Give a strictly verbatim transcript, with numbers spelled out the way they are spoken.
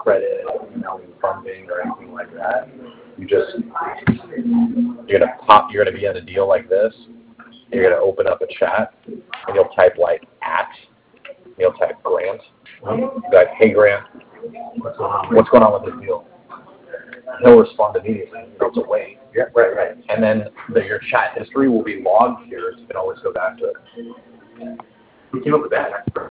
credit, emailing funding, or anything like that. You just, you're going to pop, you're going to be in a deal like this. You're going to open up a chat, and you'll type like at, you'll type Grant. You'll be like, hey Grant, what's going on with this deal? He'll respond immediately. You don't have to wait. Yeah, right, right. And then the, your chat history will be logged here, so you can always go back to it. Who came up with that?